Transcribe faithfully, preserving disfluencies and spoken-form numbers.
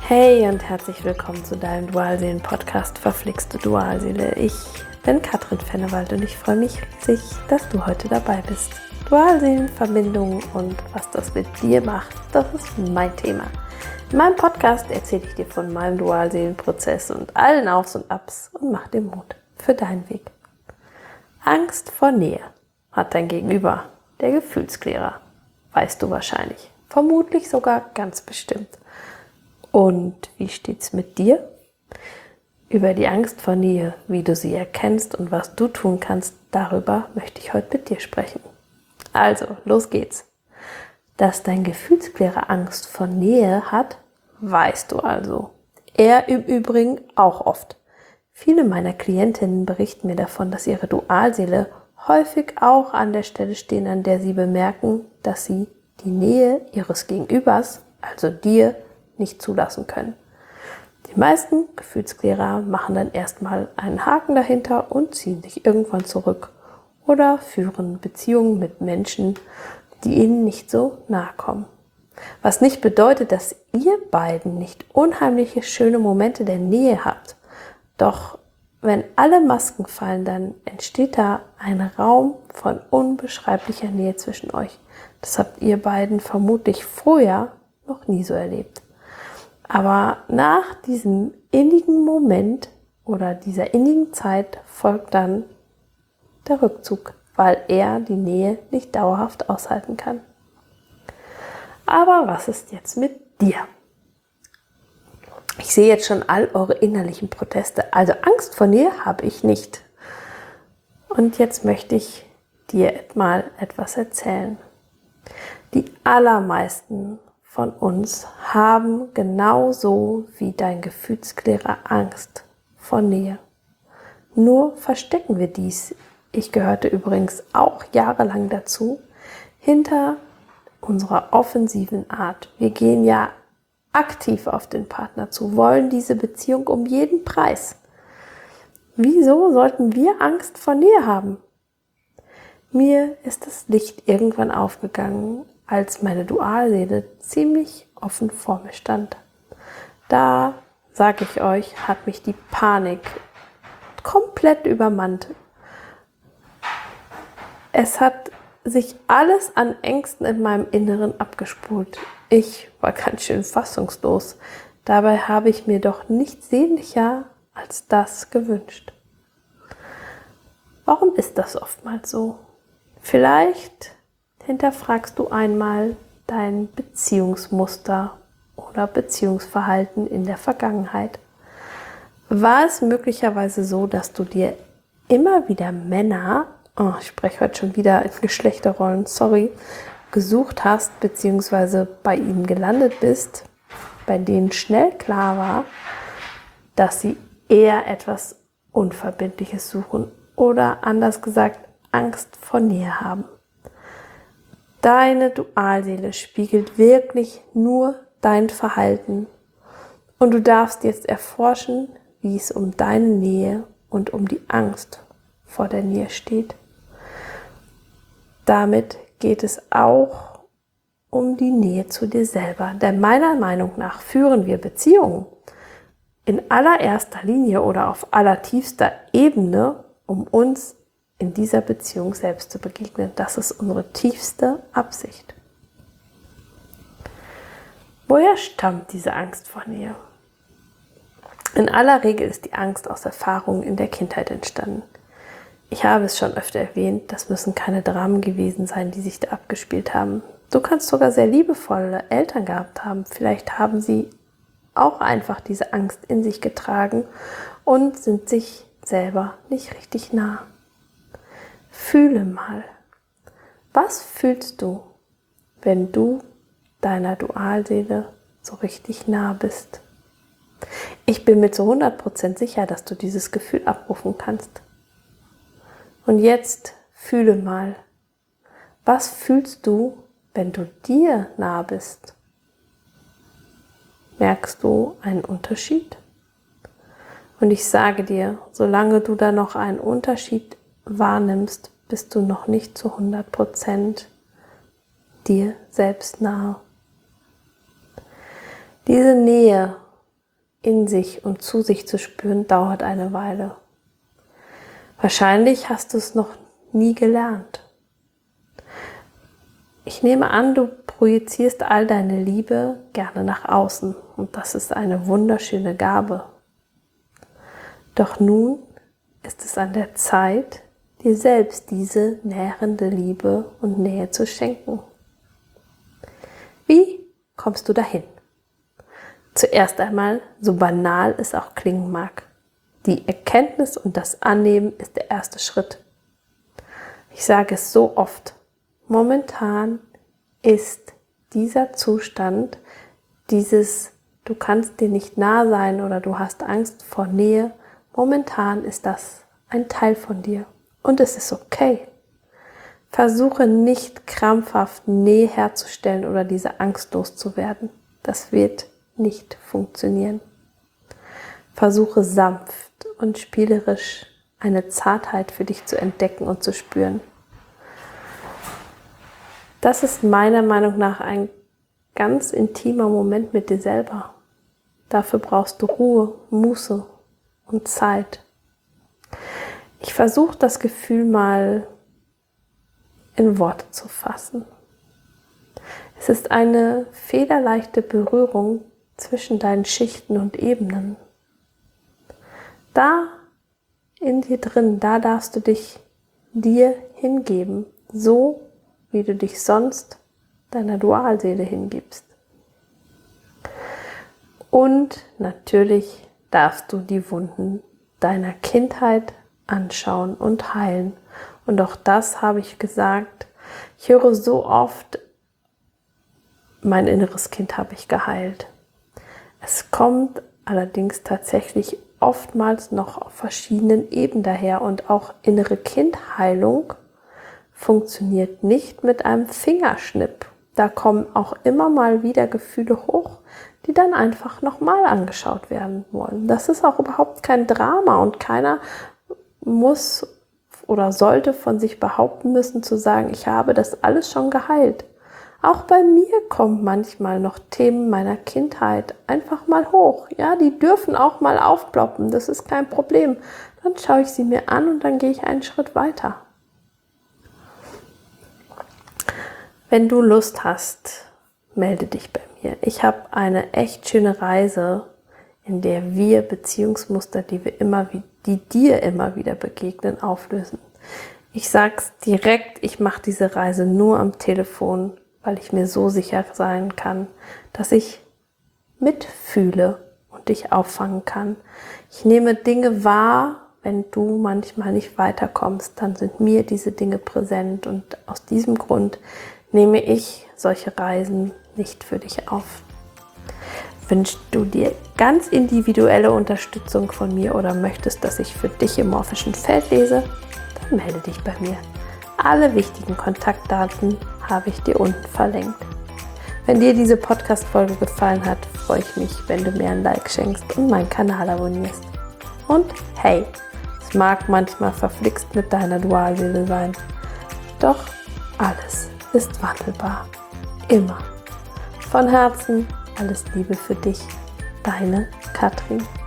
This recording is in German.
Hey und herzlich willkommen zu deinem Dualseelen-Podcast Verflixte Dualseele. Ich bin Katrin Fennewald und ich freue mich riesig, dass du heute dabei bist. Dualseelenverbindung und was das mit dir macht, das ist mein Thema. In meinem Podcast erzähle ich dir von meinem Dualseelenprozess und allen Aufs und Abs und mach dir Mut für deinen Weg. Angst vor Nähe hat dein Gegenüber, der Gefühlsklärer. Weißt du wahrscheinlich, vermutlich sogar ganz bestimmt. Und wie steht's mit dir? Über die Angst vor Nähe, wie du sie erkennst und was du tun kannst, darüber möchte ich heute mit dir sprechen. Also, los geht's. Dass dein Gefühlsklärer Angst vor Nähe hat, weißt du also. Er im Übrigen auch oft. Viele meiner Klientinnen berichten mir davon, dass ihre Dualseele häufig auch an der Stelle stehen, an der sie bemerken, dass sie die Nähe ihres Gegenübers, also dir, nicht zulassen können. Die meisten Gefühlsklärer machen dann erstmal einen Haken dahinter und ziehen sich irgendwann zurück oder führen Beziehungen mit Menschen, die ihnen nicht so nahe kommen. Was nicht bedeutet, dass ihr beiden nicht unheimliche schöne Momente der Nähe habt. Doch wenn alle Masken fallen, dann entsteht da ein Raum von unbeschreiblicher Nähe zwischen euch. Das habt ihr beiden vermutlich vorher noch nie so erlebt. Aber nach diesem innigen Moment oder dieser innigen Zeit folgt dann der Rückzug, weil er die Nähe nicht dauerhaft aushalten kann. Aber was ist jetzt mit dir? Ich sehe jetzt schon all eure innerlichen Proteste. Also Angst vor Nähe habe ich nicht. Und jetzt möchte ich dir mal etwas erzählen. Die allermeisten von uns haben genauso wie dein Gefühlsklärer Angst vor Nähe. Nur verstecken wir dies. Ich gehörte übrigens auch jahrelang dazu, hinter unserer offensiven Art. Wir gehen ja aktiv auf den Partner zu, wollen diese Beziehung um jeden Preis. Wieso sollten wir Angst vor Nähe haben? Mir ist das Licht irgendwann aufgegangen, als meine Dualseele ziemlich offen vor mir stand. Da, sage ich euch, hat mich die Panik komplett übermannt. Es hat sich alles an Ängsten in meinem Inneren abgespult. Ich war ganz schön fassungslos. Dabei habe ich mir doch nichts sehnlicher als das gewünscht. Warum ist das oftmals so? Vielleicht hinterfragst du einmal dein Beziehungsmuster oder Beziehungsverhalten in der Vergangenheit. War es möglicherweise so, dass du dir immer wieder Männer, oh, ich spreche heute schon wieder in Geschlechterrollen, sorry, gesucht hast, beziehungsweise bei ihnen gelandet bist, bei denen schnell klar war, dass sie eher etwas Unverbindliches suchen oder anders gesagt Angst vor Nähe haben? Deine Dualseele spiegelt wirklich nur dein Verhalten und du darfst jetzt erforschen, wie es um deine Nähe und um die Angst vor der Nähe steht. Damit geht es auch um die Nähe zu dir selber, denn meiner Meinung nach führen wir Beziehungen in allererster Linie oder auf allertiefster Ebene, um uns in dieser Beziehung selbst zu begegnen. Das ist unsere tiefste Absicht. Woher stammt diese Angst vor Nähe? In aller Regel ist die Angst aus Erfahrungen in der Kindheit entstanden. Ich habe es schon öfter erwähnt, das müssen keine Dramen gewesen sein, die sich da abgespielt haben. Du kannst sogar sehr liebevolle Eltern gehabt haben. Vielleicht haben sie auch einfach diese Angst in sich getragen und sind sich selber nicht richtig nah. Fühle mal, was fühlst du, wenn du deiner Dualseele so richtig nah bist? Ich bin mir zu hundert Prozent sicher, dass du dieses Gefühl abrufen kannst. Und jetzt fühle mal, was fühlst du, wenn du dir nah bist? Merkst du einen Unterschied? Und ich sage dir, solange du da noch einen Unterschied wahrnimmst, bist du noch nicht zu hundert Prozent dir selbst nahe. Diese Nähe in sich und zu sich zu spüren, dauert eine Weile. Wahrscheinlich hast du es noch nie gelernt. Ich nehme an, du projizierst all deine Liebe gerne nach außen und das ist eine wunderschöne Gabe. Doch nun ist es an der Zeit, dir selbst diese nährende Liebe und Nähe zu schenken. Wie kommst du dahin? Zuerst einmal, so banal es auch klingen mag, die Erkenntnis und das Annehmen ist der erste Schritt. Ich sage es so oft, momentan ist dieser Zustand, dieses du kannst dir nicht nah sein oder du hast Angst vor Nähe, momentan ist das ein Teil von dir und es ist okay. Versuche nicht krampfhaft Nähe herzustellen oder diese Angst loszuwerden. Das wird nicht funktionieren. Versuche sanft und spielerisch eine Zartheit für dich zu entdecken und zu spüren. Das ist meiner Meinung nach ein ganz intimer Moment mit dir selber. Dafür brauchst du Ruhe, Muße und Zeit. Ich versuche das Gefühl mal in Worte zu fassen. Es ist eine federleichte Berührung zwischen deinen Schichten und Ebenen. Da in dir drin, da darfst du dich dir hingeben, so wie du dich sonst deiner Dualseele hingibst. Und natürlich darfst du die Wunden deiner Kindheit anschauen und heilen. Und auch das habe ich gesagt. Ich höre so oft, mein inneres Kind habe ich geheilt. Es kommt allerdings tatsächlich oftmals noch auf verschiedenen Ebenen daher und auch innere Kindheilung funktioniert nicht mit einem Fingerschnipp. Da kommen auch immer mal wieder Gefühle hoch, die dann einfach nochmal angeschaut werden wollen. Das ist auch überhaupt kein Drama und keiner muss oder sollte von sich behaupten müssen zu sagen, ich habe das alles schon geheilt. Auch bei mir kommen manchmal noch Themen meiner Kindheit einfach mal hoch. Ja, die dürfen auch mal aufploppen, das ist kein Problem. Dann schaue ich sie mir an und dann gehe ich einen Schritt weiter. Wenn du Lust hast, melde dich bei mir. Ich habe eine echt schöne Reise, in der wir Beziehungsmuster, die wir immer, die dir immer wieder begegnen, auflösen. Ich sag's direkt, ich mache diese Reise nur am Telefon, weil ich mir so sicher sein kann, dass ich mitfühle und dich auffangen kann. Ich nehme Dinge wahr, wenn du manchmal nicht weiterkommst, dann sind mir diese Dinge präsent und aus diesem Grund nehme ich solche Reisen nicht für dich auf. Wünschst du dir ganz individuelle Unterstützung von mir oder möchtest, dass ich für dich im morphischen Feld lese? Dann melde dich bei mir. Alle wichtigen Kontaktdaten habe ich dir unten verlinkt. Wenn dir diese Podcast-Folge gefallen hat, freue ich mich, wenn du mir ein Like schenkst und meinen Kanal abonnierst. Und hey, es mag manchmal verflixt mit deiner Dualseele sein, doch alles ist wandelbar. Immer. Von Herzen alles Liebe für dich, deine Katrin.